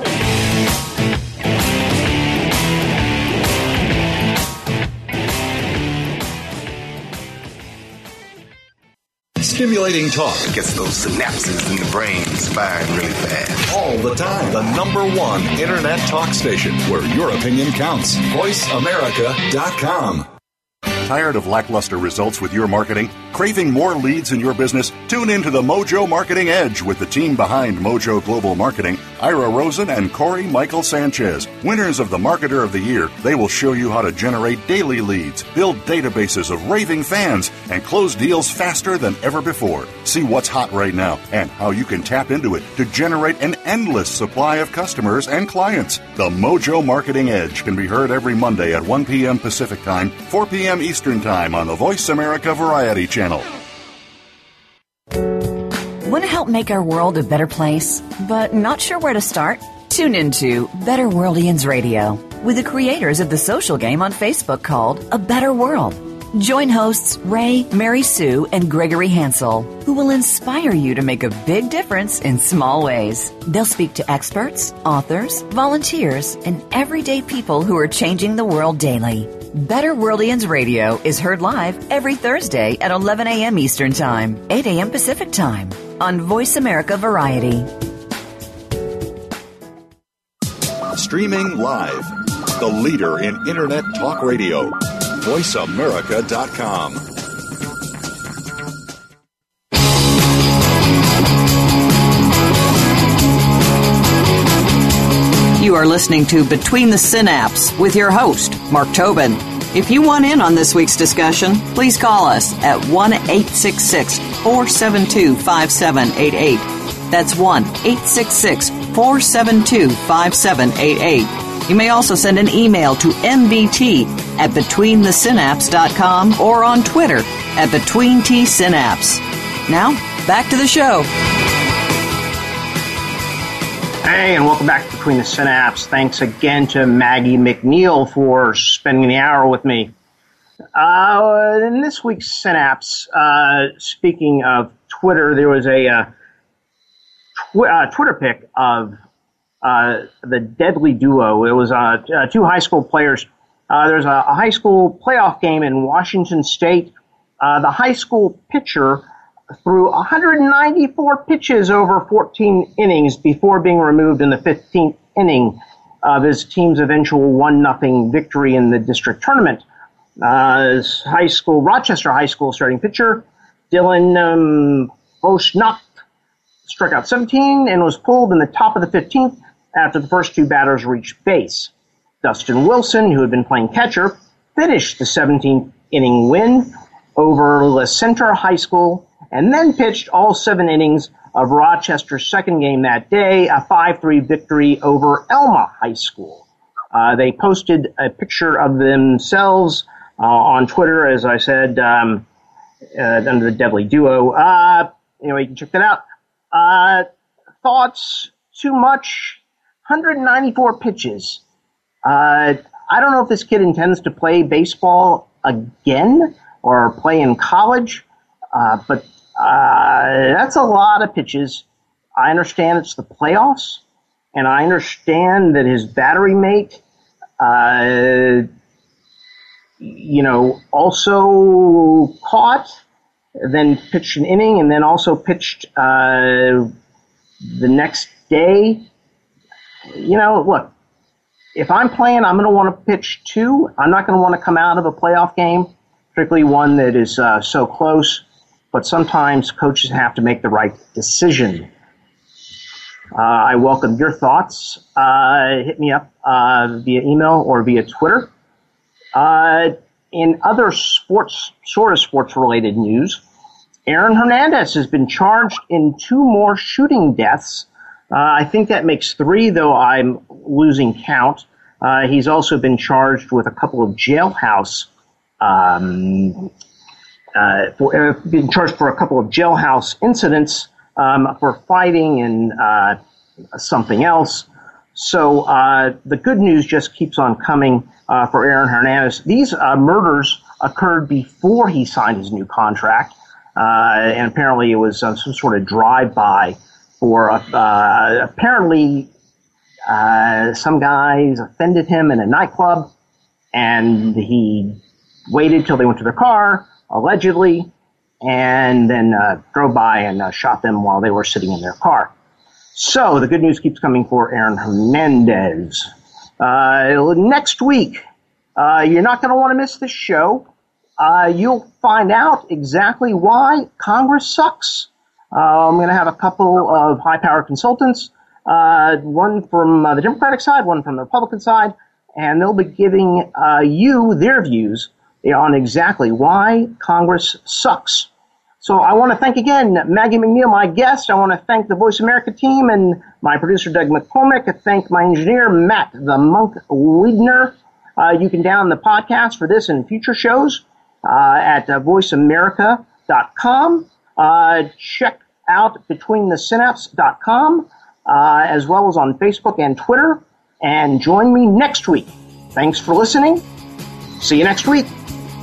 Stimulating talk. It gets those synapses in the brain firing really fast. All the time. The number one internet talk station where your opinion counts. voice america dot com. Tired of lackluster results with your marketing? Craving more leads in your business? Tune into the Mojo Marketing Edge with the team behind Mojo Global Marketing, Ira Rosen and Corey Michael Sanchez. Winners of the Marketer of the Year, they will show you how to generate daily leads, build databases of raving fans, and close deals faster than ever before. See what's hot right now and how you can tap into it to generate an endless supply of customers and clients. The Mojo Marketing Edge can be heard every Monday at one p.m. Pacific Time, four p.m. Eastern Time on the Voice America Variety Channel. Want to help make our world a better place, but not sure where to start? Tune into Better Worldians Radio with the creators of the social game on Facebook called A Better World. Join hosts Ray, Mary Sue, and Gregory Hansel, who will inspire you to make a big difference in small ways. They'll speak to experts, authors, volunteers, and everyday people who are changing the world daily. Better Worldians Radio is heard live every Thursday at eleven a.m. Eastern Time, eight a.m. Pacific Time on Voice America Variety. Streaming live. The leader in internet talk radio. voice america dot com. You are listening to Between the Synapses with your host, Mark Tobin. If you want in on this week's discussion, please call us at one eight six six, four seven two, five seven eight eight. That's one eight six six, four seven two, five seven eight eight. You may also send an email to m b t at between the synapse dot com or on Twitter at between t synapse. Now, back to the show. Hey, and welcome back to Between the Synapses. Thanks again to Maggie McNeil for spending the hour with me. Uh, in this week's Synapse, uh, speaking of Twitter, there was a uh, tw- uh, Twitter pic of uh, the deadly duo. It was uh, uh, two high school players. Uh, there's a, a high school playoff game in Washington State. Uh, the high school pitcher threw one hundred ninety-four pitches over fourteen innings before being removed in the fifteenth inning of his team's eventual one nothing victory in the district tournament. Uh, his high school, Rochester High School starting pitcher, Dylan um, Boschnacht, struck out seventeen and was pulled in the top of the fifteenth after the first two batters reached base. Dustin Wilson, who had been playing catcher, finished the seventeenth inning win over La Center High School and then pitched all seven innings of Rochester's second game that day, a five three victory over Elma High School. Uh, they posted a picture of themselves uh, on Twitter, as I said, um, uh, under the deadly duo. Uh, anyway, you can check that out. Uh, thoughts? Too much? one hundred ninety-four pitches. Uh, I don't know if this kid intends to play baseball again or play in college, uh, but Uh, that's a lot of pitches. I understand it's the playoffs, and I understand that his battery mate, uh, you know, also caught, then pitched an inning, and then also pitched uh, the next day. You know, look, if I'm playing, I'm going to want to pitch two. I'm not going to want to come out of a playoff game, particularly one that is uh, so close. But sometimes coaches have to make the right decision. Uh, I welcome your thoughts. Uh, hit me up uh, via email or via Twitter. Uh, in other sports, sort of sports-related news, Aaron Hernandez has been charged in two more shooting deaths. Uh, I think that makes three, though I'm losing count. Uh, he's also been charged with a couple of jailhouse um uh, for, uh, being charged for a couple of jailhouse incidents um, for fighting and uh, something else. So uh, the good news just keeps on coming uh, for Aaron Hernandez. These uh, murders occurred before he signed his new contract, uh, and apparently it was uh, some sort of drive-by for uh, apparently uh, some guys offended him in a nightclub, and he waited till they went to their car, allegedly, and then uh, drove by and uh, shot them while they were sitting in their car. So the good news keeps coming for Aaron Hernandez. Uh, next week, uh, you're not going to want to miss this show. Uh, you'll find out exactly why Congress sucks. Uh, I'm going to have a couple of high-powered consultants, uh, one from uh, the Democratic side, one from the Republican side, and they'll be giving uh, you their views on exactly why Congress sucks. So I want to thank again Maggie McNeil, my guest. I want to thank the Voice America team and my producer, Doug McCormick. I thank my engineer, Matt the Monk Wiedner. Uh, you can download the podcast for this and future shows uh, at uh, voice america dot com. Uh, check out between the synapse dot com, uh, as well as on Facebook and Twitter. And join me next week. Thanks for listening. See you next week.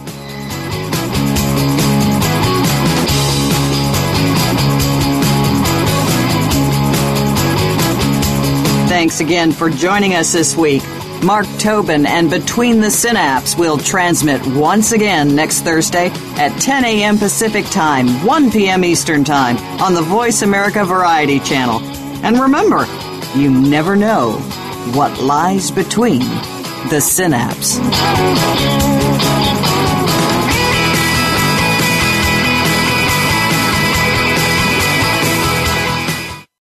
Thanks again for joining us this week. Mark Tobin and Between the Synapse will transmit once again next Thursday at ten a.m. Pacific Time, one p.m. Eastern Time on the Voice America Variety Channel. And remember, you never know what lies between the synapse.